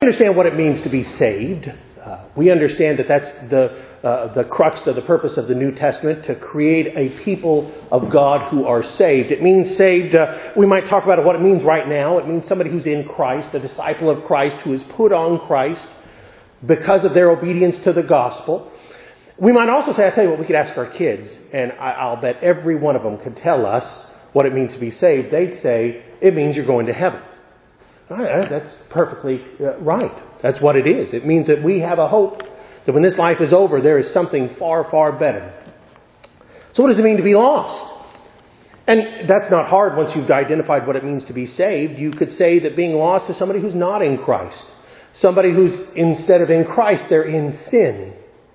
understand what it means to be saved. We understand that that's the crux of the purpose of the New Testament, to create a people of God who are saved. It means saved, we might talk about what it means right now. It means somebody who's in Christ, a disciple of Christ who is put on Christ because of their obedience to the gospel. We might also say, I tell you what, we could ask our kids, and I'll bet every one of them could tell us what it means to be saved. They'd say, it means you're going to heaven. That's perfectly right. That's what it is. It means that we have a hope that when this life is over, there is something far, far better. So what does it mean to be lost? And that's not hard once you've identified what it means to be saved. You could say that being lost is somebody who's not in Christ. Somebody who's, instead of in Christ, they're in sin.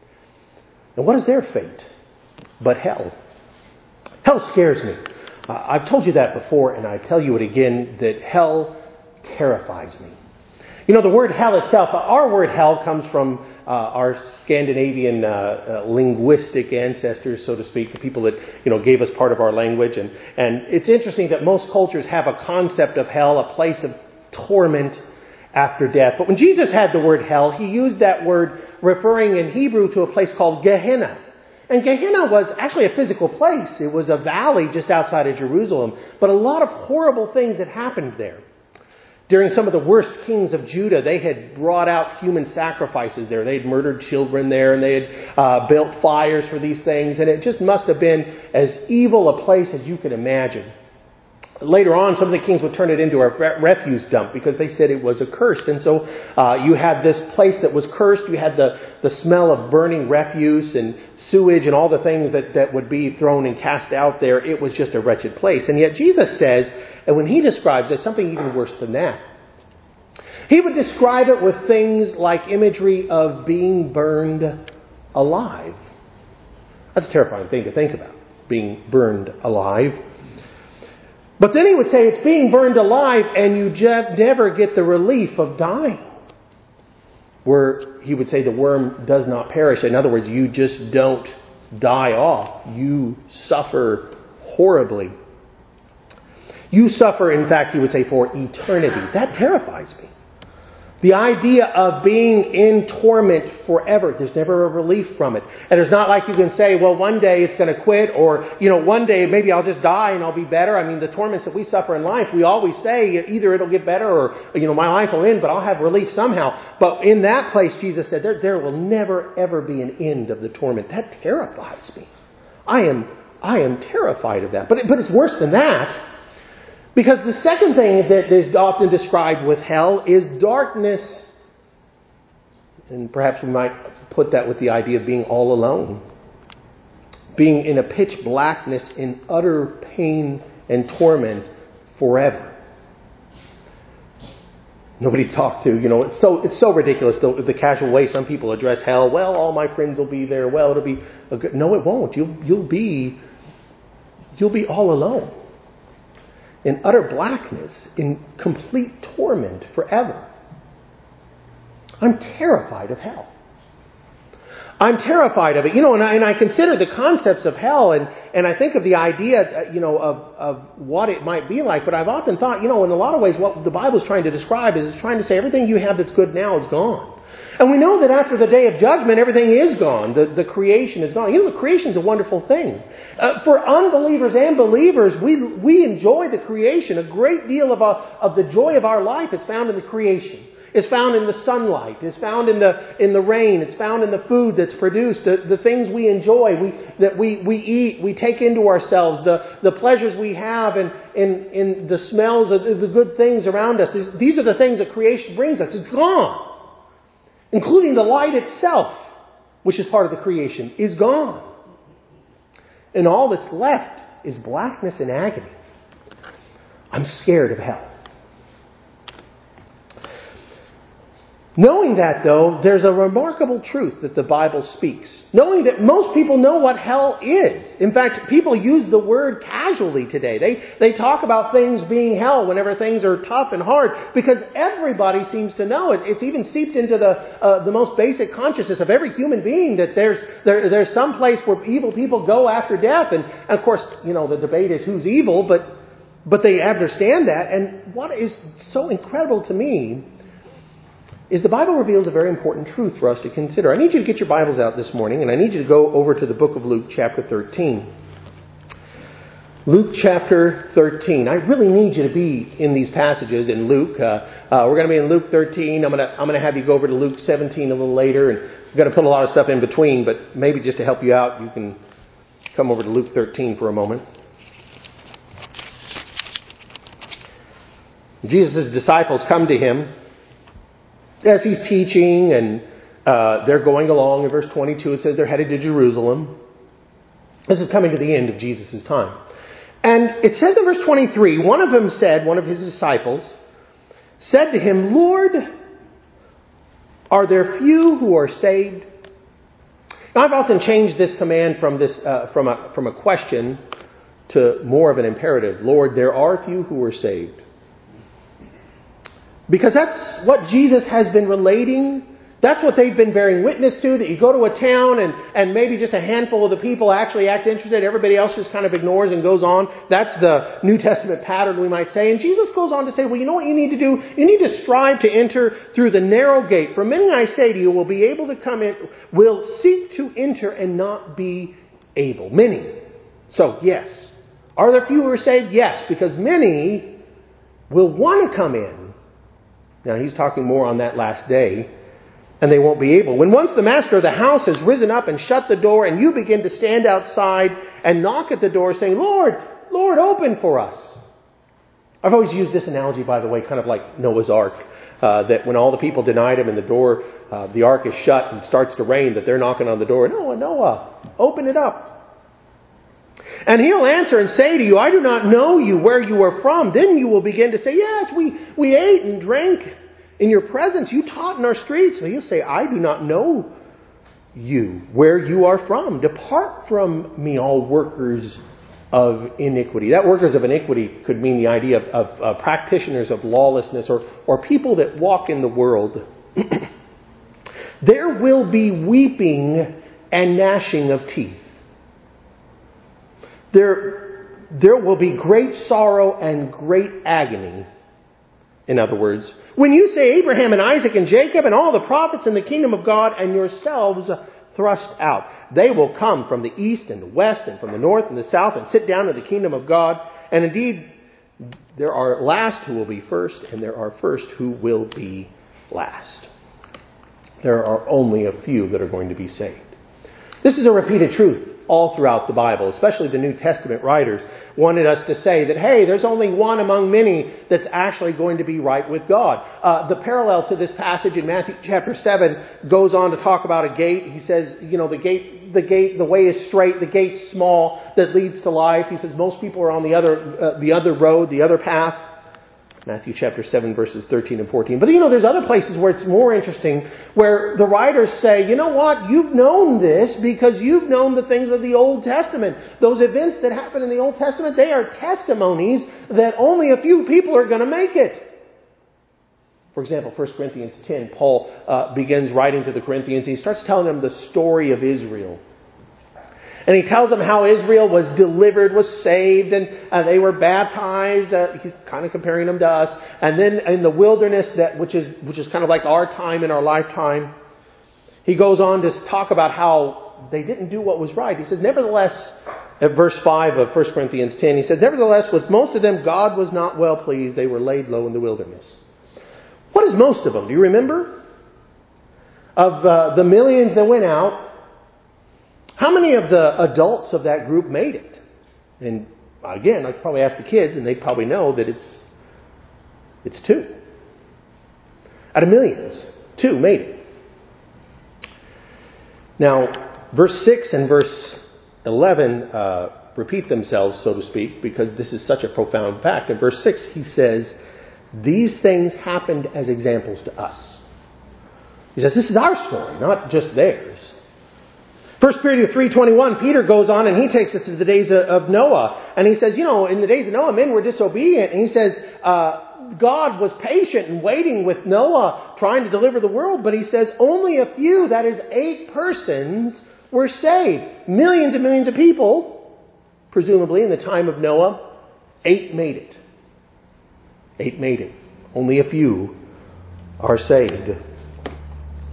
And what is their fate? But hell. Hell scares me. I've told you that before, and I tell you it again, that hell terrifies me. You know, the word hell itself, our word hell comes from our Scandinavian linguistic ancestors, so to speak, the people that, gave us part of our language. And it's interesting that most cultures have a concept of hell, a place of torment after death. But when Jesus had the word hell, he used that word referring in Hebrew to a place called Gehenna. And Gehenna was actually a physical place. It was a valley just outside of Jerusalem. But a lot of horrible things had happened there. During some of the worst kings of Judah, they had brought out human sacrifices there. They had murdered children there, and they had built fires for these things. And it just must have been as evil a place as you could imagine. Later on, some of the kings would turn it into a refuse dump because they said it was accursed. And so you had this place that was cursed. You had the smell of burning refuse and sewage and all the things that would be thrown and cast out there. It was just a wretched place. And yet Jesus says, and when he describes it, something even worse than that. He would describe it with things like imagery of being burned alive. That's a terrifying thing to think about, being burned alive. But then he would say it's being burned alive and you never get the relief of dying. Where he would say the worm does not perish. In other words, you just don't die off. You suffer horribly. You suffer, in fact, he would say, for eternity. That terrifies me. The idea of being in torment forever. There's never a relief from it. And it's not like you can say, well, one day it's going to quit, or, one day maybe I'll just die and I'll be better. I mean, the torments that we suffer in life, we always say either it'll get better or, my life will end, but I'll have relief somehow. But in that place, Jesus said, there will never, ever be an end of the torment. That terrifies me. I am terrified of that. But it's worse than that. Because the second thing that is often described with hell is darkness. And perhaps we might put that with the idea of being all alone. Being in a pitch blackness in utter pain and torment forever. Nobody to talk to. It's so ridiculous the casual way some people address hell. Well, all my friends will be there. Well, it'll be a good... No, it won't. You'll be all alone. In utter blackness, in complete torment forever. I'm terrified of hell. I'm terrified of it. And I consider the concepts of hell, and I think of the idea, of what it might be like. But I've often thought, in a lot of ways, what the Bible's trying to describe is it's trying to say everything you have that's good now is gone. And we know that after the day of judgment, everything is gone. The creation is gone. The creation is a wonderful thing. For unbelievers and believers, we enjoy the creation. A great deal of the joy of our life is found in the creation. It's found in the sunlight. It's found in the rain. It's found in the food that's produced. The things we enjoy, that we eat, we take into ourselves. The pleasures we have in the smells of the good things around us. These are the things that creation brings us. It's gone. Including the light itself, which is part of the creation, is gone. And all that's left is blackness and agony. I'm scared of hell. Knowing that, though, there's a remarkable truth that the Bible speaks. Knowing that most people know what hell is. In fact, people use the word casually today. They talk about things being hell whenever things are tough and hard because everybody seems to know it. It's even seeped into the most basic consciousness of every human being that there's some place where evil people go after death. And of course, the debate is who's evil, but they understand that. And what is so incredible to me is the Bible reveals a very important truth for us to consider. I need you to get your Bibles out this morning, and I need you to go over to the book of Luke, chapter 13. Luke chapter 13. I really need you to be in these passages in Luke. We're going to be in Luke 13. I'm going to have you go over to Luke 17 a little later, and we've got to put a lot of stuff in between, but maybe just to help you out, you can come over to Luke 13 for a moment. Jesus' disciples come to him as he's teaching, and they're going along. In verse 22, it says they're headed to Jerusalem. This is coming to the end of Jesus' time. And it says in verse 23, one of his disciples said to him, "Lord, are there few who are saved?" Now, I've often changed this command from a question to more of an imperative. Lord, there are few who are saved. Because that's what Jesus has been relating. That's what they've been bearing witness to, that you go to a town and maybe just a handful of the people actually act interested. Everybody else just kind of ignores and goes on. That's the New Testament pattern, we might say. And Jesus goes on to say, well, you know what you need to do? You need to strive to enter through the narrow gate. For many, I say to you, will be able to come in, will seek to enter and not be able. Many. So, yes. Are there few who are saved? Yes, because many will want to come in. Now, he's talking more on that last day. And they won't be able. When once the master of the house has risen up and shut the door, and you begin to stand outside and knock at the door saying, Lord, Lord, open for us. I've always used this analogy, by the way, kind of like Noah's Ark. That when all the people denied him and the ark is shut and starts to rain, that they're knocking on the door. Noah, open it up. And he'll answer and say to you, I do not know you, where you are from. Then you will begin to say, yes, we ate and drank in your presence. You taught in our streets. And he'll say, I do not know you, where you are from. Depart from me, all workers of iniquity. That workers of iniquity could mean the idea of practitioners of lawlessness or people that walk in the world. There will be weeping and gnashing of teeth. There will be great sorrow and great agony. In other words, when you say Abraham and Isaac and Jacob and all the prophets in the kingdom of God and yourselves thrust out, they will come from the east and the west and from the north and the south and sit down in the kingdom of God. And indeed, there are last who will be first, and there are first who will be last. There are only a few that are going to be saved. This is a repeated truth all throughout the Bible, especially the New Testament writers wanted us to say that, hey, there's only one among many that's actually going to be right with God. The parallel to this passage in Matthew chapter 7 goes on to talk about a gate. He says, the way is straight, the gate's small that leads to life. He says most people are on the other road, the other path. Matthew chapter 7, verses 13 and 14. But there's other places where it's more interesting, where the writers say, you know what, you've known this because you've known the things of the Old Testament. Those events that happen in the Old Testament, they are testimonies that only a few people are going to make it. For example, 1 Corinthians 10, Paul begins writing to the Corinthians. He starts telling them the story of Israel. And he tells them how Israel was delivered, was saved, and they were baptized. He's kind of comparing them to us. And then in the wilderness, which is kind of like our time in our lifetime, he goes on to talk about how they didn't do what was right. He says, nevertheless, at verse 5 of 1 Corinthians 10, he says, nevertheless, with most of them, God was not well pleased. They were laid low in the wilderness. What is most of them? Do you remember? Of the millions that went out, how many of the adults of that group made it? And again, I'd probably ask the kids, and they'd probably know that it's 2. Out of millions, 2 made it. Now, verse 6 and verse 11 repeat themselves, so to speak, because this is such a profound fact. In verse 6, he says, these things happened as examples to us. He says, this is our story, not just theirs. 1 Peter 3:21, Peter goes on and he takes us to the days of Noah. And he says, in the days of Noah, men were disobedient. And he says, God was patient and waiting with Noah, trying to deliver the world. But he says, only a few, that is 8 persons, were saved. Millions and millions of people, presumably in the time of Noah, 8 made it. 8 made it. Only a few are saved.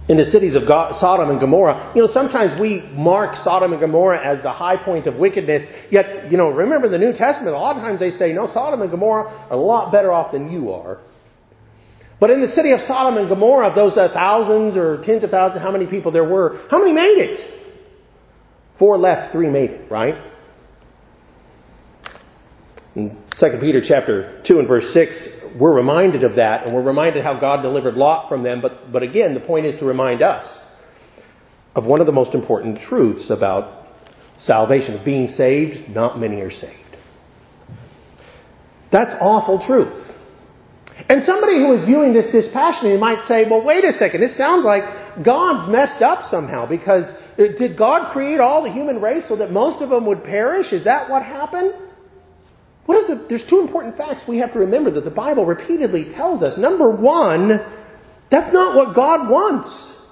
in the cities of Sodom and Gomorrah. Sometimes we mark Sodom and Gomorrah as the high point of wickedness. Yet, remember the New Testament, a lot of times they say, no, Sodom and Gomorrah are a lot better off than you are. But in the city of Sodom and Gomorrah, of those thousands or tens of thousands, how many people there were, how many made it? 4 left, 3 made it, right? In 2 Peter chapter 2 and verse 6, we're reminded of that, and we're reminded how God delivered Lot from them. But again, the point is to remind us of one of the most important truths about salvation, of being saved. Not many are saved. That's awful truth. And somebody who is viewing this dispassionately might say, well, wait a second, this sounds like God's messed up somehow, because did God create all the human race so that most of them would perish? Is that what happened? There's 2 important facts we have to remember that the Bible repeatedly tells us. Number one, that's not what God wants.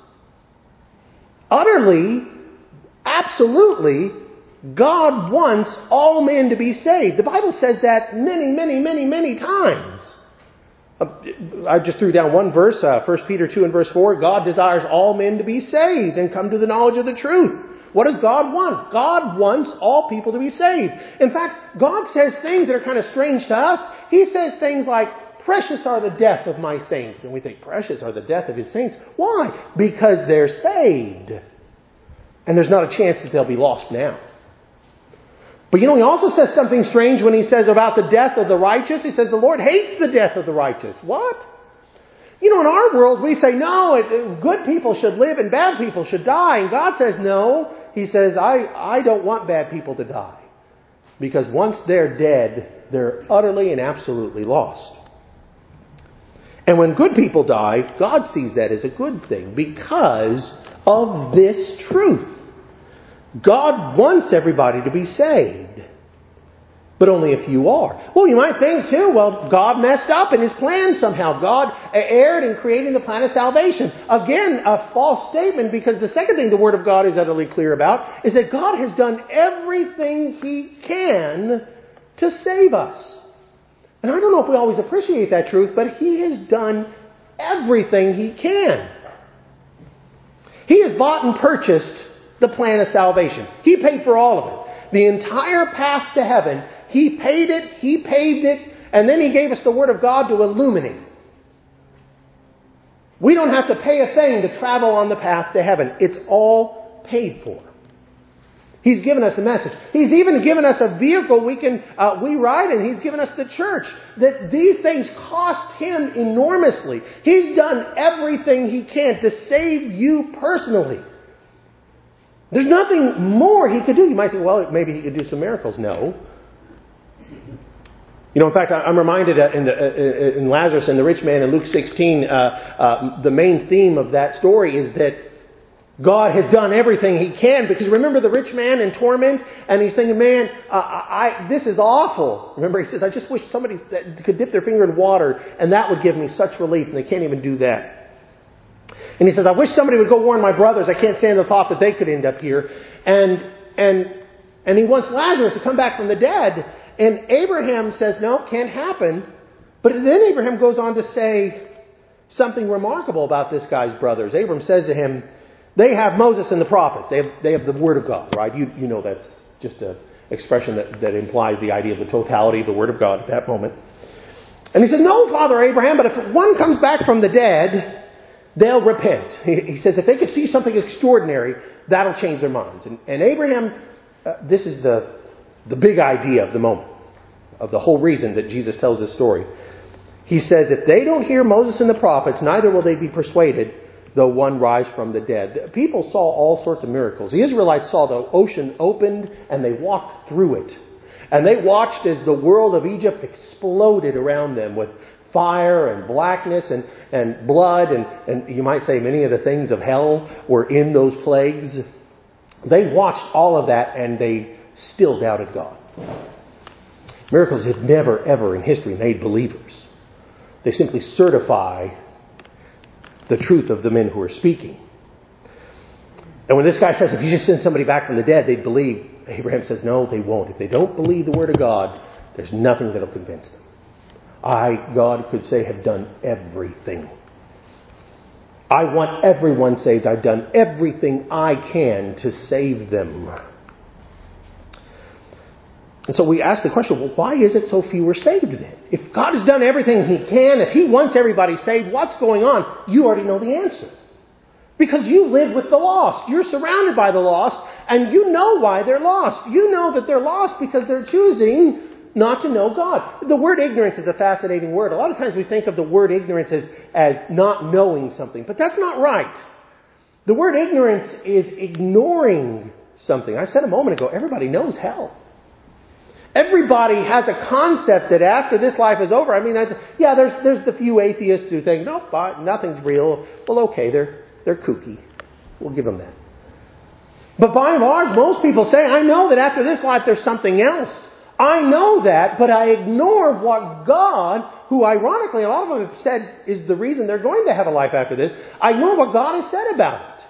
Utterly, absolutely, God wants all men to be saved. The Bible says that many, many, many, many times. I just threw down one verse, 1 Peter 2 and verse 4. God desires all men to be saved and come to the knowledge of the truth. What does God want? God wants all people to be saved. In fact, God says things that are kind of strange to us. He says things like, precious are the death of my saints. And we think, precious are the death of His saints. Why? Because they're saved. And there's not a chance that they'll be lost now. But He also says something strange when He says about the death of the righteous. He says the Lord hates the death of the righteous. What? In our world we say, no, good people should live and bad people should die. And God says, no. He says, I don't want bad people to die. Because once they're dead, they're utterly and absolutely lost. And when good people die, God sees that as a good thing because of this truth. God wants everybody to be saved. But only a few are. Well, you might think too, God messed up in His plan somehow. God erred in creating the plan of salvation. Again, a false statement, because the second thing the Word of God is utterly clear about is that God has done everything He can to save us. And I don't know if we always appreciate that truth, but He has done everything He can. He has bought and purchased the plan of salvation. He paid for all of it. The entire path to heaven, He paid it, He paved it, and then He gave us the Word of God to illuminate. We don't have to pay a thing to travel on the path to heaven. It's all paid for. He's given us a message. He's even given us a vehicle we ride in. He's given us the church. That these things cost Him enormously. He's done everything He can to save you personally. There's nothing more He could do. You might think, well, maybe He could do some miracles. No. In fact, I'm reminded in Lazarus and the rich man in Luke 16, the main theme of that story is that God has done everything He can. Because remember the rich man in torment, and he's thinking, man, this is awful. Remember, he says, I just wish somebody could dip their finger in water, and that would give me such relief, and they can't even do that. And he says, I wish somebody would go warn my brothers. I can't stand the thought that they could end up here. And he wants Lazarus to come back from the dead. And Abraham says, no, can't happen. But then Abraham goes on to say something remarkable about this guy's brothers. Abraham says to him, they have Moses and the prophets. They have the Word of God, right? You know that's just an expression that implies the idea of the totality of the Word of God at that moment. And he says, no, Father Abraham, but if one comes back from the dead, they'll repent. He says if they could see something extraordinary, that'll change their minds. And Abraham, this is the big idea of the moment, of the whole reason that Jesus tells this story. He says, if they don't hear Moses and the prophets, neither will they be persuaded, though one rise from the dead. People saw all sorts of miracles. The Israelites saw the ocean opened and they walked through it. And they watched as the world of Egypt exploded around them with fire and blackness and blood. And you might say many of the things of hell were in those plagues. They watched all of that and they still doubted God. Miracles have never, ever in history made believers. They simply certify the truth of the men who are speaking. And when this guy says, if you just send somebody back from the dead, they'd believe, Abraham says, no, they won't. If they don't believe the Word of God, there's nothing that'll convince them. God could say, have done everything. I want everyone saved. I've done everything I can to save them. And so we ask the question, well, why is it so few are saved then? If God has done everything He can, if He wants everybody saved, what's going on? You already know the answer. Because you live with the lost. You're surrounded by the lost, and you know why they're lost. You know that they're lost because they're choosing not to know God. The word ignorance is a fascinating word. A lot of times we think of the word ignorance as not knowing something, but that's not right. The word ignorance is ignoring something. I said a moment ago, everybody knows hell. Everybody has a concept that after this life is over, there's the few atheists who think, nope, nothing's real. Well, okay, they're kooky. We'll give them that. But by and large, most people say, I know that after this life there's something else. I know that, but I ignore what God, who ironically a lot of them have said is the reason they're going to have a life after this, I ignore what God has said about it.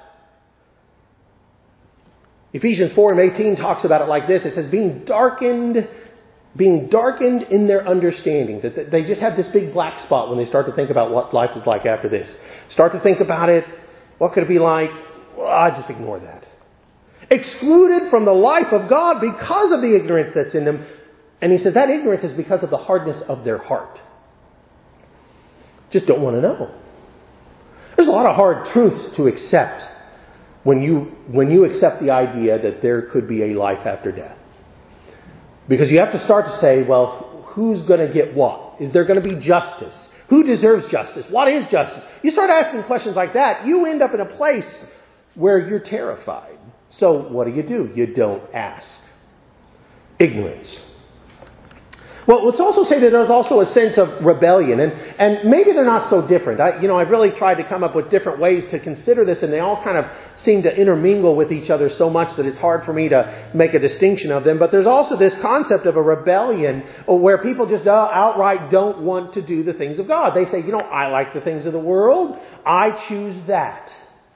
Ephesians 4:18 talks about it like this. It says, being darkened in their understanding. That they just have this big black spot when they start to think about what life is like after this. Start to think about it. What could it be like? Well, I just ignore that. Excluded from the life of God because of the ignorance that's in them. And he says that ignorance is because of the hardness of their heart. Just don't want to know. There's a lot of hard truths to accept when you accept the idea that there could be a life after death. Because you have to start to say, well, who's going to get what? Is there going to be justice? Who deserves justice? What is justice? You start asking questions like that, you end up in a place where you're terrified. So what do? You don't ask. Ignorance. Well, let's also say that there's also a sense of rebellion, and maybe they're not so different. I've really tried to come up with different ways to consider this, and they all kind of seem to intermingle with each other so much that it's hard for me to make a distinction of them. But there's also this concept of a rebellion where people just outright don't want to do the things of God. They say, I like the things of the world. I choose that.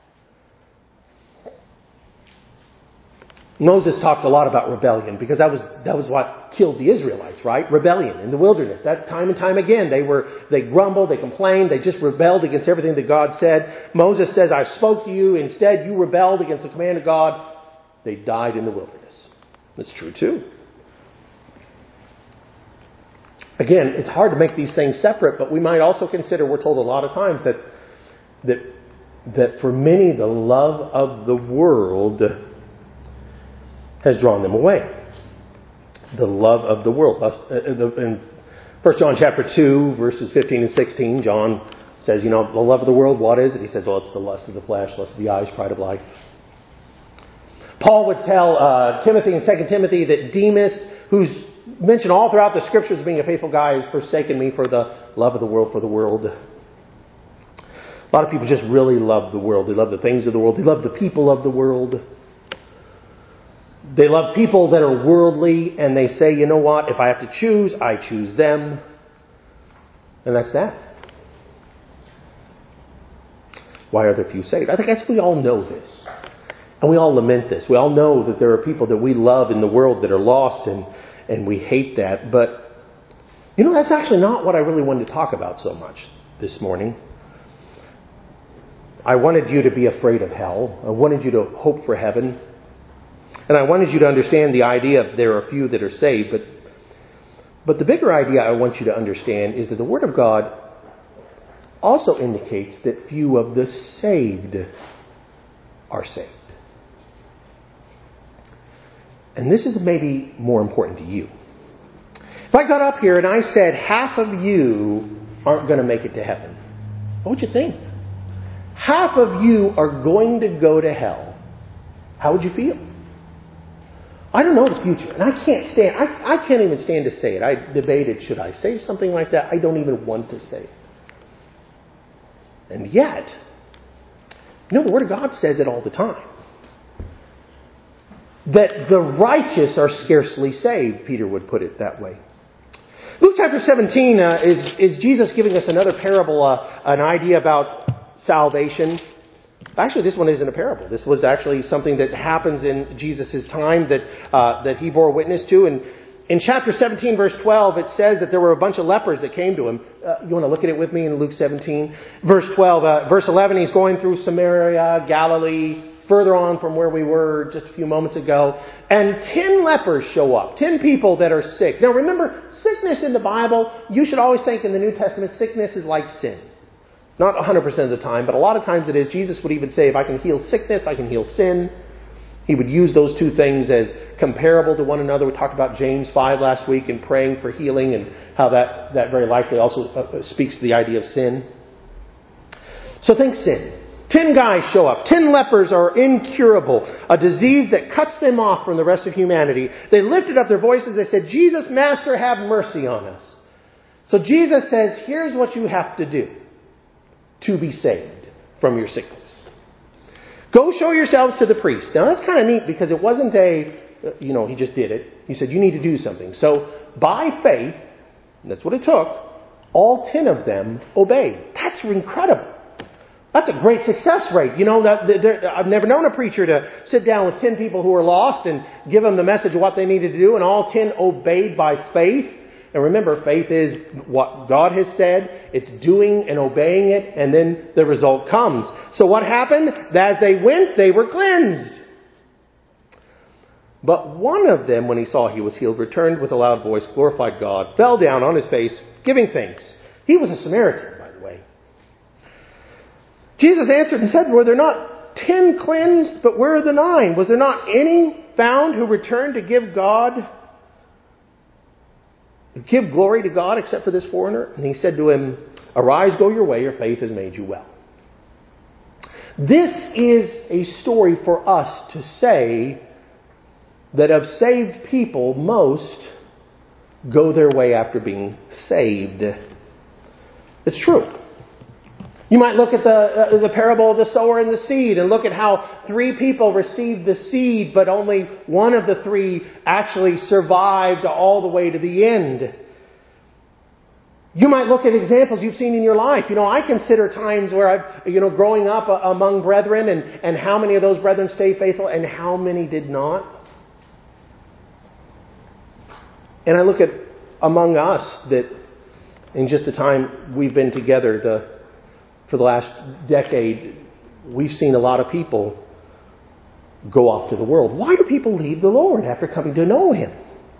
Moses talked a lot about rebellion because that was what killed the Israelites, right? Rebellion in the wilderness. That time and time again, they grumbled, they complained, they just rebelled against everything that God said. Moses says, I spoke to you, instead you rebelled against the command of God. They died in the wilderness. That's true too. Again, it's hard to make these things separate, but we might also consider, we're told a lot of times that for many the love of the world has drawn them away. The love of the world. In 1 John chapter 2, verses 15 and 16, John says, the love of the world, what is it? He says, it's the lust of the flesh, lust of the eyes, pride of life. Paul would tell Timothy in 2 Timothy that Demas, who's mentioned all throughout the Scriptures as being a faithful guy, has forsaken me for the love of the world, for the world. A lot of people just really love the world. They love the things of the world. They love the people of the world. They love people that are worldly, and they say, you know what, if I have to choose, I choose them. And that's that. Why are there few saved? I guess we all know this. And we all lament this. We all know that there are people that we love in the world that are lost, and we hate that. But, that's actually not what I really wanted to talk about so much this morning. I wanted you to be afraid of hell. I wanted you to hope for heaven. And I wanted you to understand the idea of there are few that are saved. But the bigger idea I want you to understand is that the Word of God also indicates that few of the saved are saved. And this is maybe more important to you. If I got up here and I said half of you aren't going to make it to heaven, what would you think? Half of you are going to go to hell. How would you feel? I don't know the future, and I can't even stand to say it. I debated, should I say something like that? I don't even want to say it. And yet, the Word of God says it all the time. That the righteous are scarcely saved, Peter would put it that way. Luke chapter 17 is Jesus giving us another parable, an idea about salvation. Actually, this one isn't a parable. This was actually something that happens in Jesus' time that he bore witness to. And In chapter 17, verse 12, it says that there were a bunch of lepers that came to him. You want to look at it with me in Luke 17? Verse 12, verse 11, he's going through Samaria, Galilee, further on from where we were just a few moments ago. And 10 lepers show up. 10 people that are sick. Now remember, sickness in the Bible, you should always think in the New Testament, sickness is like sin. Not 100% of the time, but a lot of times it is. Jesus would even say, if I can heal sickness, I can heal sin. He would use those two things as comparable to one another. We talked about James 5 last week and praying for healing and how that very likely also speaks to the idea of sin. So think sin. 10 guys show up. 10 lepers are incurable. A disease that cuts them off from the rest of humanity. They lifted up their voices. They said, Jesus, Master, have mercy on us. So Jesus says, here's what you have to do to be saved from your sickness. Go show yourselves to the priest. Now that's kind of neat because it wasn't he just did it. He said, you need to do something. So by faith, and that's what it took, all 10 of them obeyed. That's incredible. That's a great success rate. I've never known a preacher to sit down with 10 people who are lost and give them the message of what they needed to do, and all 10 obeyed by faith. And remember, faith is what God has said. It's doing and obeying it, and then the result comes. So what happened? As they went, they were cleansed. But one of them, when he saw he was healed, returned with a loud voice, glorified God, fell down on his face, giving thanks. He was a Samaritan, by the way. Jesus answered and said, were there not 10 cleansed, but where are the 9? Was there not any found who returned to give glory to God except for this foreigner? And he said to him, arise, go your way, your faith has made you well. This is a story for us to say that of saved people, most go their way after being saved. It's true. You might look at the parable of the sower and the seed and look at how 3 people received the seed, but only one of the 3 actually survived all the way to the end. You might look at examples you've seen in your life. I consider times where I've, growing up among brethren and how many of those brethren stayed faithful and how many did not. And I look at among us that in just the time we've been together, for the last decade, we've seen a lot of people go off to the world. Why do people leave the Lord after coming to know Him?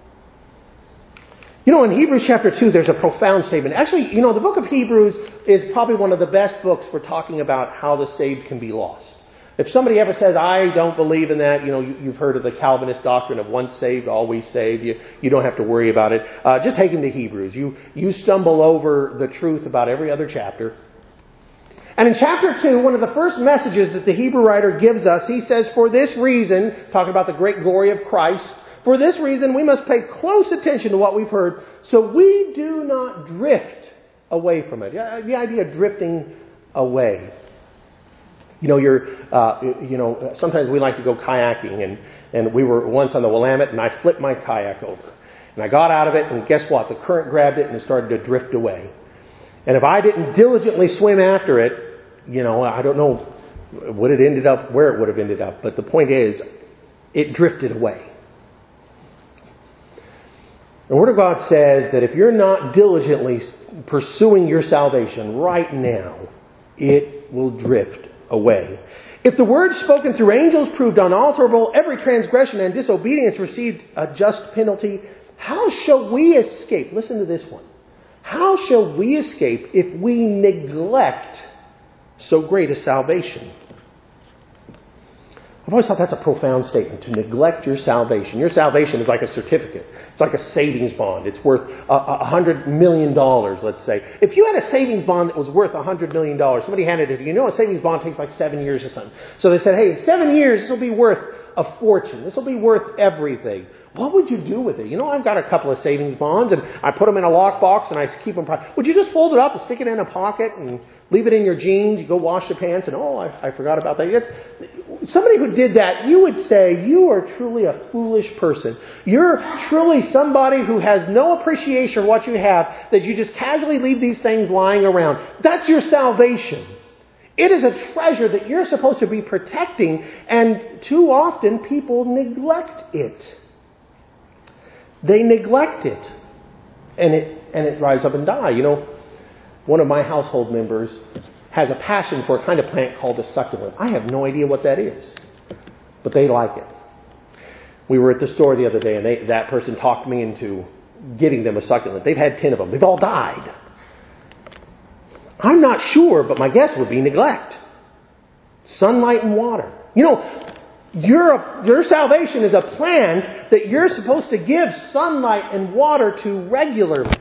In Hebrews chapter 2, there's a profound statement. Actually, the book of Hebrews is probably one of the best books for talking about how the saved can be lost. If somebody ever says, I don't believe in that, you've heard of the Calvinist doctrine of once saved, always saved. You don't have to worry about it. Just take them to Hebrews. You stumble over the truth about every other chapter. And in chapter 2, one of the first messages that the Hebrew writer gives us, he says, for this reason, talking about the great glory of Christ, for this reason we must pay close attention to what we've heard, so we do not drift away from it. The idea of drifting away. Sometimes we like to go kayaking, and we were once on the Willamette, and I flipped my kayak over. And I got out of it, and guess what? The current grabbed it, and it started to drift away. And if I didn't diligently swim after it, I don't know where it would have ended up. But the point is, it drifted away. The Word of God says that if you're not diligently pursuing your salvation right now, it will drift away. If the word spoken through angels proved unalterable, every transgression and disobedience received a just penalty, how shall we escape? Listen to this one. How shall we escape if we neglect so great a salvation? I've always thought that's a profound statement, to neglect your salvation. Your salvation is like a certificate. It's like a savings bond. It's worth $100 million, let's say. If you had a savings bond that was worth $100 million, somebody handed it to you. A savings bond takes like 7 years or something. So they said, hey, 7 years, this will be worth a fortune. This will be worth everything. What would you do with it? I've got a couple of savings bonds, and I put them in a lockbox, and I keep them. Would you just fold it up and stick it in a pocket and leave it in your jeans? You go wash your pants, and I forgot about that. Somebody who did that, you would say, you are truly a foolish person. You're truly somebody who has no appreciation for what you have, that you just casually leave these things lying around. That's your salvation. It is a treasure that you're supposed to be protecting, and too often people neglect it. they neglect it. And it dries up and dies. You know, one of my household members has a passion for a kind of plant called a succulent. I have no idea what that is, but they like it. We were at the store the other day, and that person talked me into getting them a succulent. They've had 10 of them. They've all died. I'm not sure, but my guess would be neglect. Sunlight and water. You know, your salvation is a plant that you're supposed to give sunlight and water to regularly.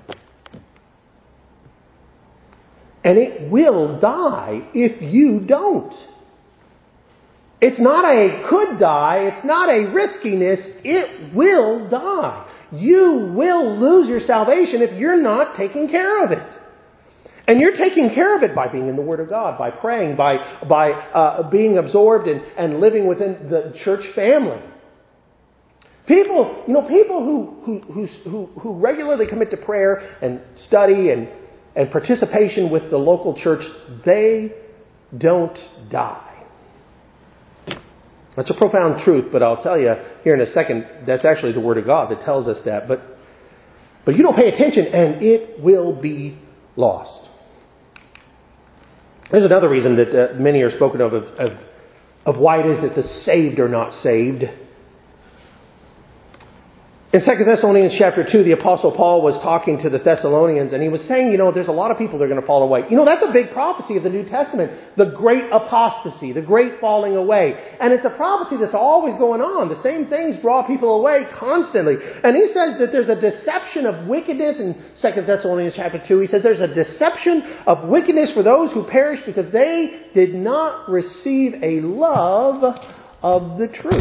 And it will die if you don't. It's not a could die. It's not a riskiness. It will die. You will lose your salvation if you're not taking care of it. And you're taking care of it by being in the Word of God, by praying, by being absorbed and living within the church family. People who regularly commit to prayer and study and participation with the local church, they don't die. That's a profound truth, but I'll tell you here in a second, that's actually the Word of God that tells us that. But you don't pay attention and it will be lost. There's another reason that many are spoken of why it is that the saved are not saved. In 2 Thessalonians chapter 2, the Apostle Paul was talking to the Thessalonians, and he was saying, there's a lot of people that are going to fall away. That's a big prophecy of the New Testament. The great apostasy, the great falling away. And it's a prophecy that's always going on. The same things draw people away constantly. And he says that there's a deception of wickedness in 2 Thessalonians chapter 2. He says there's a deception of wickedness for those who perish because they did not receive a love of the truth.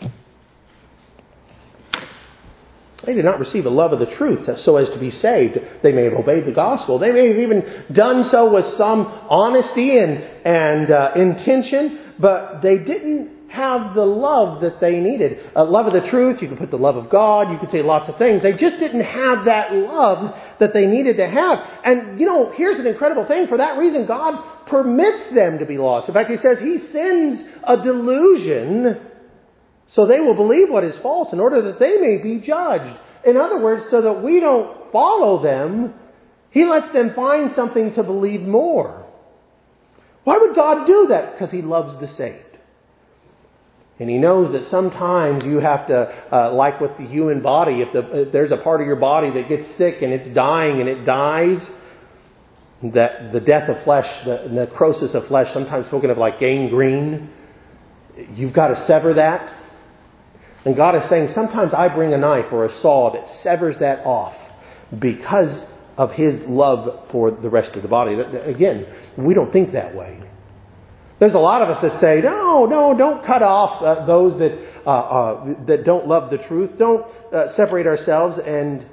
They did not receive a love of the truth so as to be saved. They may have obeyed the gospel. They may have even done so with some honesty and intention, but they didn't have the love that they needed. Love of the truth, you can put the love of God, you could say lots of things. They just didn't have that love that they needed to have. And, here's an incredible thing. For that reason, God permits them to be lost. In fact, He says He sends a delusion so they will believe what is false in order that they may be judged. In other words, so that we don't follow them, He lets them find something to believe more. Why would God do that? Because He loves the saved. And He knows that sometimes you have to, like with the human body, if there's a part of your body that gets sick and it's dying and it dies, that the death of flesh, the necrosis of flesh, sometimes spoken of like gangrene, you've got to sever that. And God is saying, sometimes I bring a knife or a saw that severs that off because of His love for the rest of the body. Again, we don't think that way. There's a lot of us that say, no, don't cut off those that don't love the truth. Don't separate ourselves, and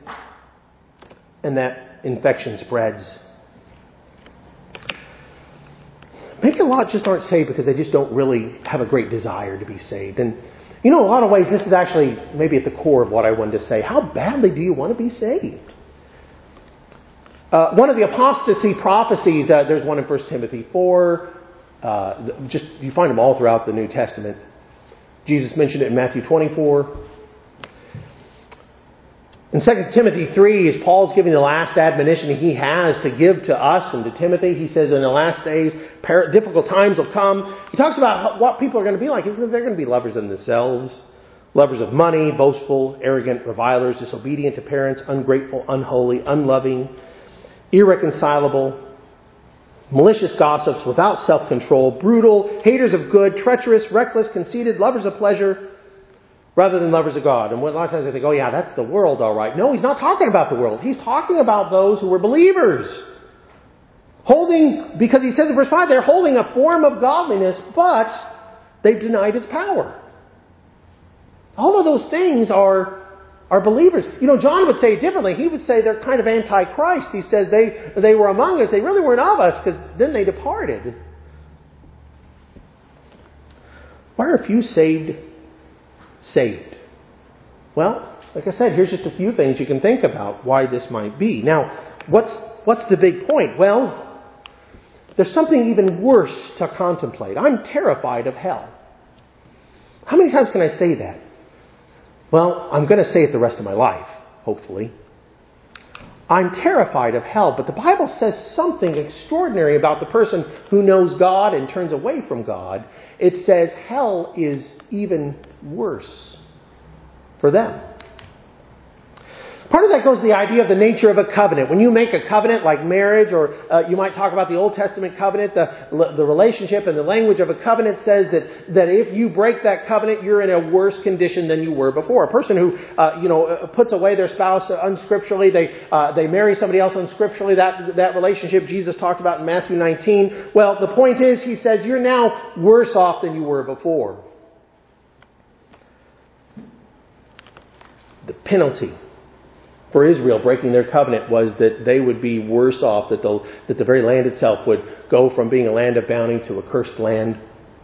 that infection spreads. Maybe a lot just aren't saved because they just don't really have a great desire to be saved. And in a lot of ways, this is actually maybe at the core of what I wanted to say. How badly do you want to be saved? One of the apostasy prophecies, there's one in 1 Timothy 4. You find them all throughout the New Testament. Jesus mentioned it in Matthew 24. In 2 Timothy 3, as Paul's giving the last admonition he has to give to us and to Timothy, he says in the last days, difficult times will come. He talks about what people are going to be like. He says they're going to be lovers of themselves, lovers of money, boastful, arrogant, revilers, disobedient to parents, ungrateful, unholy, unloving, irreconcilable, malicious gossips, without self-control, brutal, haters of good, treacherous, reckless, conceited, lovers of pleasure, rather than lovers of God. And a lot of times I think, that's the world, all right. No, he's not talking about the world. He's talking about those who were believers. Because he says in verse 5, they're holding a form of godliness, but they've denied its power. All of those things are believers. John would say it differently. He would say they're kind of anti-Christ. He says they were among us. They really weren't of us, because then they departed. Why are few saved? Well, like I said, here's just a few things you can think about why this might be. Now, what's the big point? Well, there's something even worse to contemplate. I'm terrified of hell. How many times can I say that? Well, I'm going to say it the rest of my life, hopefully. I'm terrified of hell, but the Bible says something extraordinary about the person who knows God and turns away from God. It says hell is even worse for them. Part of that goes to the idea of the nature of a covenant. When you make a covenant like marriage, or you might talk about the Old Testament covenant, the relationship and the language of a covenant says that if you break that covenant, you're in a worse condition than you were before. A person who puts away their spouse unscripturally, they marry somebody else unscripturally, that relationship Jesus talked about in Matthew 19. Well, the point is, he says, you're now worse off than you were before. The penalty for Israel breaking their covenant was that they would be worse off, that the very land itself would go from being a land of bounty to a cursed land.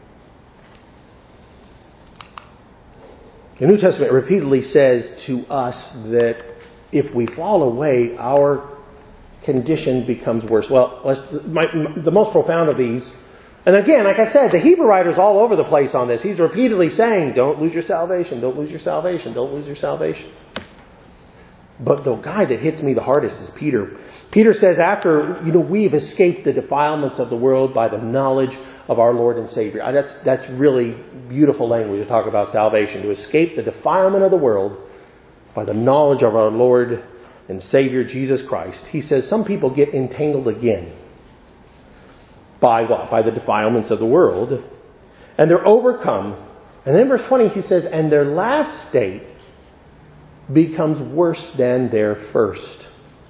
The New Testament repeatedly says to us that if we fall away, our condition becomes worse. Well, the most profound of these, and again, like I said, the Hebrew writer's all over the place on this. He's repeatedly saying, don't lose your salvation, don't lose your salvation, don't lose your salvation. But the guy that hits me the hardest is Peter. Peter says after, we've escaped the defilements of the world by the knowledge of our Lord and Savior. That's really beautiful language to talk about salvation. To escape the defilement of the world by the knowledge of our Lord and Savior Jesus Christ. He says some people get entangled again. By what? By the defilements of the world. And they're overcome. And then verse 20 he says, and their last state becomes worse than their first.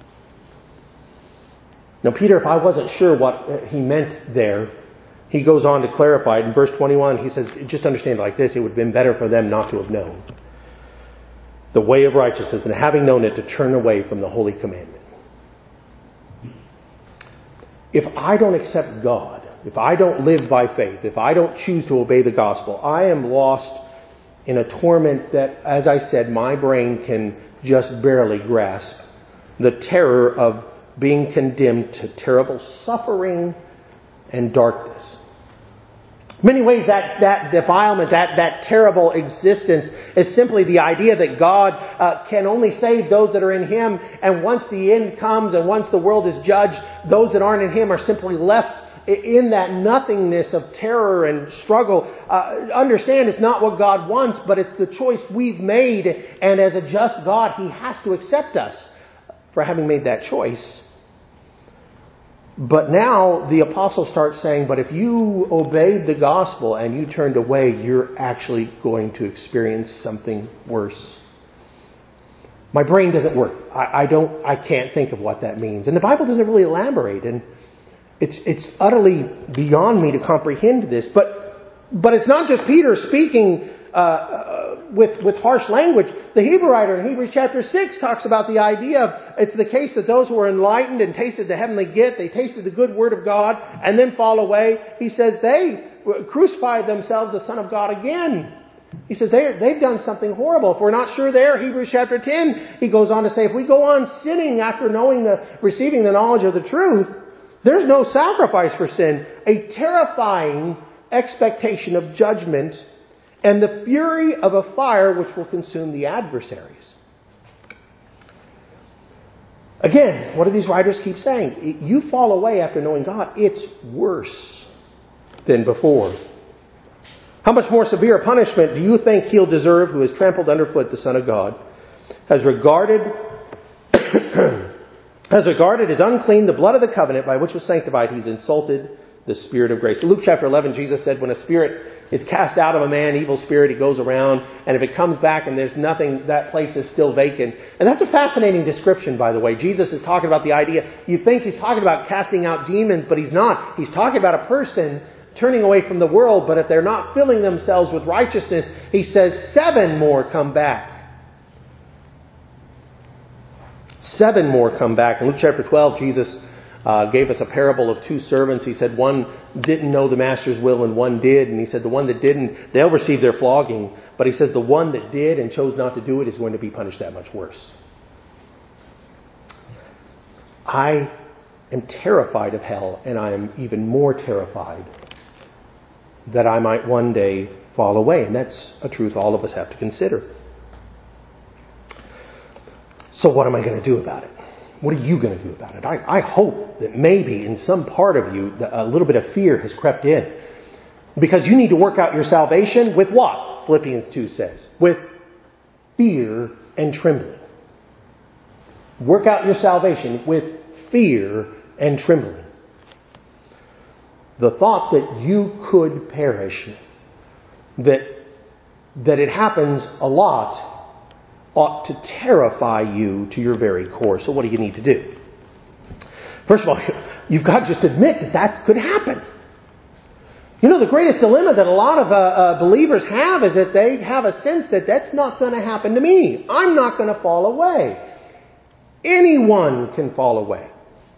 Now, Peter, if I wasn't sure what he meant there, he goes on to clarify it. In verse 21, he says, just understand it like this, it would have been better for them not to have known the way of righteousness, and having known it, to turn away from the holy commandment. If I don't accept God, if I don't live by faith, if I don't choose to obey the gospel, I am lost in a torment that, as I said, my brain can just barely grasp. The terror of being condemned to terrible suffering and darkness. In many ways, that defilement, that terrible existence is simply the idea that God can only save those that are in Him. And once the end comes and once the world is judged, those that aren't in Him are simply left in that nothingness of terror and struggle. Understand, it's not what God wants, but it's the choice we've made. And as a just God, He has to accept us for having made that choice. But now the apostle starts saying, but if you obeyed the gospel and you turned away, you're actually going to experience something worse. My brain doesn't work. I can't think of what that means. And the Bible doesn't really elaborate. And it's utterly beyond me to comprehend this. But it's not just Peter speaking with harsh language. The Hebrew writer in Hebrews chapter 6 talks about the idea of, it's the case that those who are enlightened and tasted the heavenly gift, they tasted the good word of God, and then fall away. He says they crucified themselves the Son of God again. He says they've done something horrible. If we're not sure there, Hebrews chapter 10, he goes on to say, if we go on sinning after receiving the knowledge of the truth, there's no sacrifice for sin. A terrifying expectation of judgment and the fury of a fire which will consume the adversaries. Again, what do these writers keep saying? You fall away after knowing God, it's worse than before. How much more severe punishment do you think He'll deserve who has trampled underfoot the Son of God, has regarded as unclean the blood of the covenant by which was sanctified? He's insulted the Spirit of grace. In Luke chapter 11, Jesus said, when a spirit is cast out of a man, evil spirit, it goes around, and if it comes back and there's nothing, that place is still vacant. And that's a fascinating description, by the way. Jesus is talking about the idea, you think He's talking about casting out demons, but He's not. He's talking about a person turning away from the world, but if they're not filling themselves with righteousness, He says 7 more come back. 7 more come back. In Luke chapter 12, Jesus gave us a parable of 2 servants. He said one didn't know the master's will and one did. And He said the one that didn't, they'll receive their flogging. But He says the one that did and chose not to do it is going to be punished that much worse. I am terrified of hell, and I am even more terrified that I might one day fall away. And that's a truth all of us have to consider. So what am I going to do about it? What are you going to do about it? I hope that maybe in some part of you a little bit of fear has crept in. Because you need to work out your salvation with what? Philippians 2 says. With fear and trembling. Work out your salvation with fear and trembling. The thought that you could perish, that it happens a lot, ought to terrify you to your very core. So what do you need to do? First of all, you've got to just admit that could happen. You know, the greatest dilemma that a lot of believers have is that they have a sense that that's not going to happen to me. I'm not going to fall away. Anyone can fall away.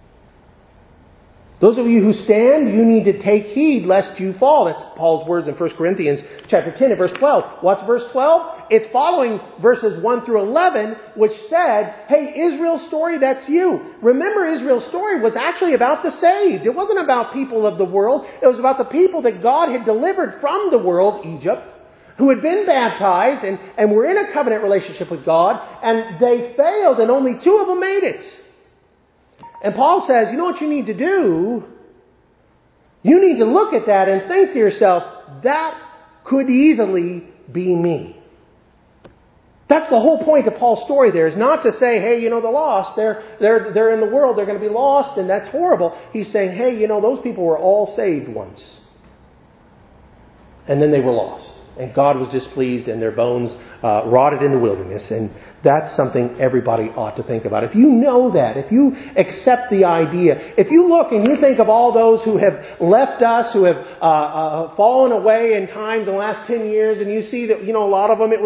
Those of you who stand, you need to take heed lest you fall. That's Paul's words in 1 Corinthians chapter 10 and verse 12. What's verse 12? It's following verses 1 through 11, which said, hey, Israel's story, that's you. Remember, Israel's story was actually about the saved. It wasn't about people of the world. It was about the people that God had delivered from the world, Egypt, who had been baptized and were in a covenant relationship with God, and they failed, and only 2 of them made it. And Paul says, you know what you need to do? You need to look at that and think to yourself, that could easily be me. That's the whole point of Paul's story there, is not to say, hey, you know, the lost, they're in the world, they're going to be lost, and that's horrible. He's saying, hey, you know, those people were all saved once. And then they were lost. And God was displeased, and their bones rotted in the wilderness. And that's something everybody ought to think about. If you know that, if you accept the idea, if you look and you think of all those who have left us, who have fallen away in times in the last 10 years, and you see that, you know, a lot of them,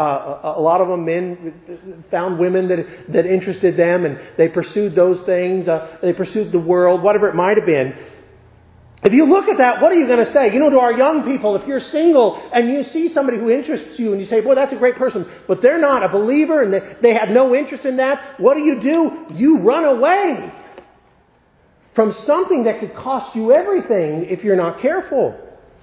men found women that interested them, and they pursued those things. They pursued the world, whatever it might have been. If you look at that, what are you going to say? You know, to our young people, if you're single and you see somebody who interests you and you say, boy, that's a great person, but they're not a believer and they have no interest in that, what do? You run away from something that could cost you everything if you're not careful.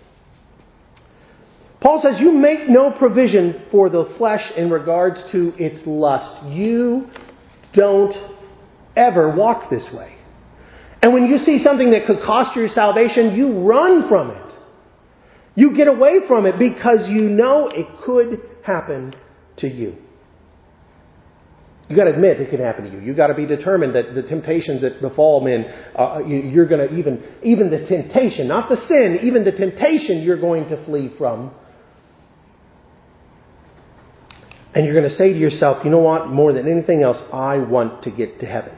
Paul says you make no provision for the flesh in regards to its lust. You don't ever walk this way. And when you see something that could cost you your salvation, you run from it. You get away from it because you know it could happen to you. You've got to admit it can happen to you. You've got to be determined that the temptations that befall men, you're going to even the temptation, not the sin, even the temptation you're going to flee from. And you're going to say to yourself, you know what, more than anything else, I want to get to heaven.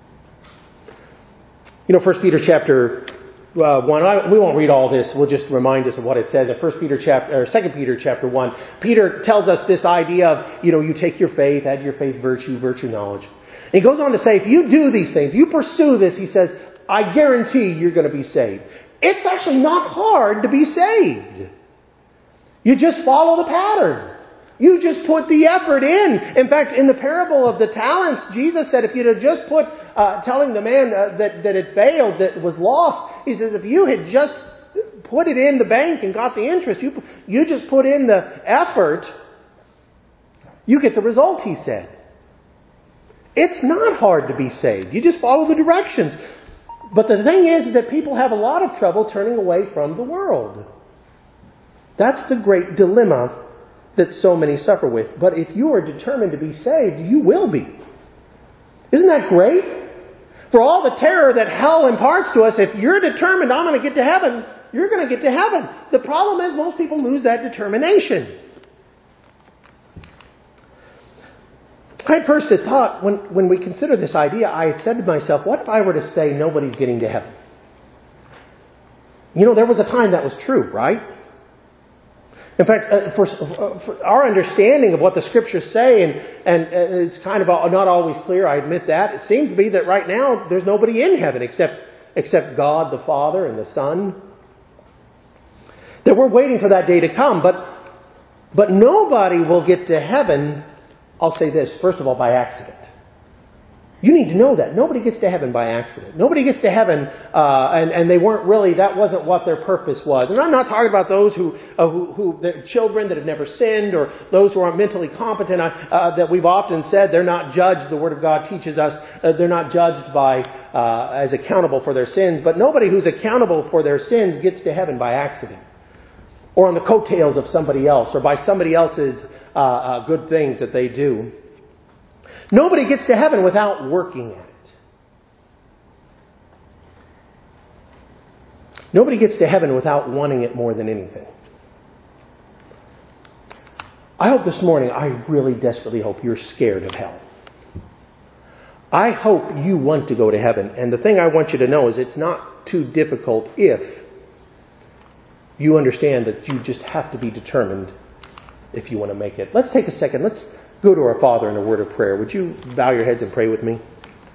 You know, 1 Peter chapter 1, we won't read all this. We'll just remind us of what it says. In 2 Peter chapter 1, Peter tells us this idea of, you know, you take your faith, add your faith virtue knowledge. And he goes on to say, if you do these things, you pursue this, he says, I guarantee you're going to be saved. It's actually not hard to be saved. You just follow the pattern. You just put the effort in. In fact, in the parable of the talents, Jesus said if you'd have just put, telling the man that had failed, that was lost, he says if you had just put it in the bank and got the interest, you just put in the effort, you get the result, he said. It's not hard to be saved. You just follow the directions. But the thing is that people have a lot of trouble turning away from the world. That's the great dilemma that so many suffer with. But if you are determined to be saved, you will be. Isn't that great? For all the terror that hell imparts to us, if you're determined, I'm going to get to heaven, you're going to get to heaven. The problem is most people lose that determination. I first had thought, when we considered this idea, I had said to myself, what if I were to say nobody's getting to heaven? You know, there was a time that was true, right? In fact, for our understanding of what the Scriptures say, and it's kind of not always clear, I admit that, it seems to be that right now there's nobody in heaven except God the Father and the Son. That we're waiting for that day to come, but nobody will get to heaven, I'll say this, first of all, by accident. You need to know that. Nobody gets to heaven by accident. Nobody gets to heaven and they weren't really, that wasn't what their purpose was. And I'm not talking about those who the children that have never sinned or those who aren't mentally competent, that we've often said they're not judged. The Word of God teaches us they're not judged by as accountable for their sins. But nobody who's accountable for their sins gets to heaven by accident or on the coattails of somebody else or by somebody else's good things that they do. Nobody gets to heaven without working at it. Nobody gets to heaven without wanting it more than anything. I hope this morning, I really desperately hope you're scared of hell. I hope you want to go to heaven. And the thing I want you to know is it's not too difficult if you understand that you just have to be determined if you want to make it. Let's take a second. Let's go to our Father in a word of prayer. Would you bow your heads and pray with me?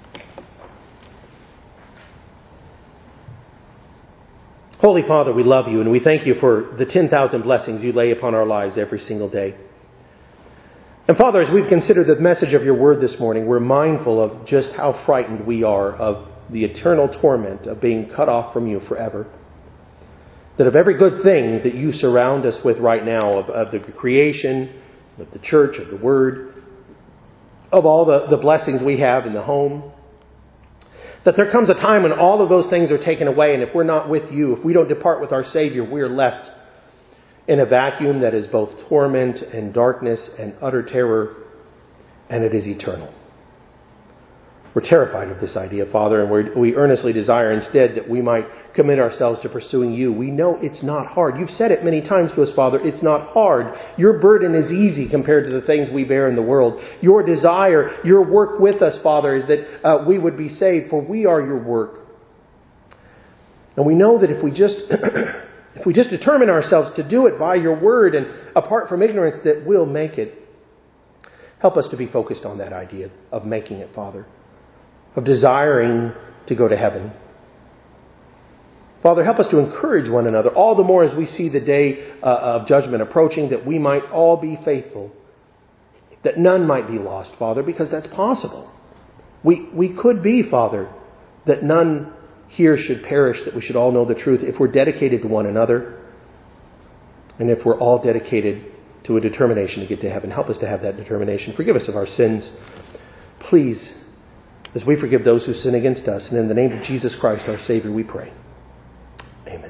Holy Father, we love you and we thank you for the 10,000 blessings you lay upon our lives every single day. And Father, as we've considered the message of your word this morning, we're mindful of just how frightened we are of the eternal torment of being cut off from you forever. That of every good thing that you surround us with right now, of the creation, of the church, of the Word, of all the blessings we have in the home, that there comes a time when all of those things are taken away, and if we're not with you, if we don't depart with our Savior, we're left in a vacuum that is both torment and darkness and utter terror, and it is eternal. We're terrified of this idea, Father, and we earnestly desire instead that we might commit ourselves to pursuing you. We know it's not hard. You've said it many times to us, Father. It's not hard. Your burden is easy compared to the things we bear in the world. Your desire, your work with us, Father, is that we would be saved, for we are your work. And we know that if we just determine ourselves to do it by your word and apart from ignorance, that we'll make it. Help us to be focused on that idea of making it, Father, of desiring to go to heaven. Father, help us to encourage one another, all the more as we see the day of judgment approaching, that we might all be faithful, that none might be lost, Father, because that's possible. We could be, Father, that none here should perish, that we should all know the truth if we're dedicated to one another and if we're all dedicated to a determination to get to heaven. Help us to have that determination. Forgive us of our sins, please, as we forgive those who sin against us. And in the name of Jesus Christ, our Savior, we pray. Amen.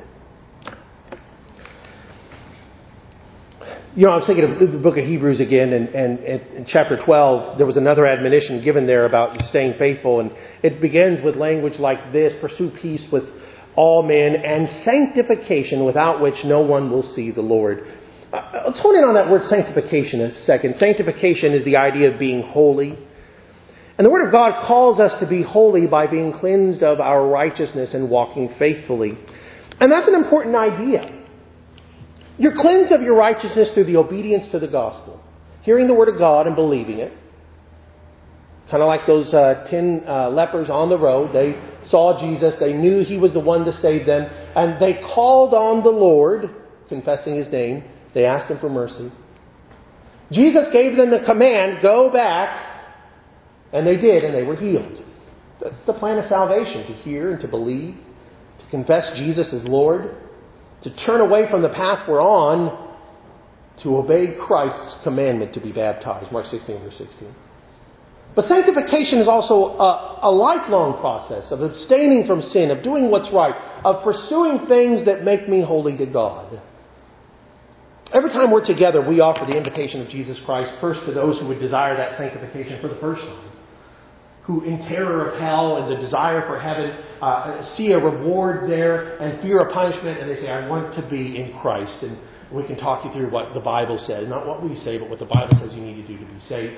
You know, I was thinking of the book of Hebrews again, and in chapter 12, there was another admonition given there about staying faithful. And it begins with language like this: pursue peace with all men and sanctification, without which no one will see the Lord. Let's hone in on that word sanctification a second. Sanctification is the idea of being holy. And the Word of God calls us to be holy by being cleansed of our righteousness and walking faithfully. And that's an important idea. You're cleansed of your righteousness through the obedience to the gospel, hearing the Word of God and believing it. Kind of like those 10 lepers on the road. They saw Jesus. They knew He was the one to save them. And they called on the Lord, confessing His name. They asked Him for mercy. Jesus gave them the command, go back. And they did, and they were healed. That's the plan of salvation, to hear and to believe, to confess Jesus as Lord, to turn away from the path we're on, to obey Christ's commandment to be baptized. Mark 16, verse 16. But sanctification is also a lifelong process of abstaining from sin, of doing what's right, of pursuing things that make me holy to God. Every time we're together, we offer the invitation of Jesus Christ first to those who would desire that sanctification for the first time, who in terror of hell and the desire for heaven see a reward there and fear a punishment, and they say, I want to be in Christ. And we can talk you through what the Bible says, not what we say, but what the Bible says you need to do to be saved.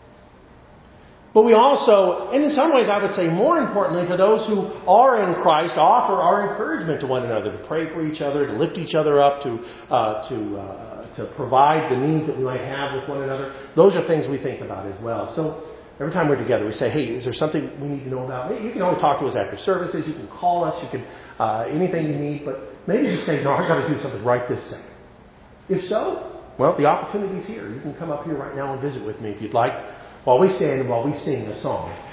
But we also, and in some ways I would say more importantly, for those who are in Christ, offer our encouragement to one another, to pray for each other, to lift each other up, to provide the needs that we might have with one another. Those are things we think about as well. So every time we're together, we say, hey, is there something we need to know about? You can always talk to us after services. You can call us. You can, anything you need. But maybe you say, no, I've got to do something right this second. If so, well, the opportunity's here. You can come up here right now and visit with me if you'd like, while we stand and while we sing a song.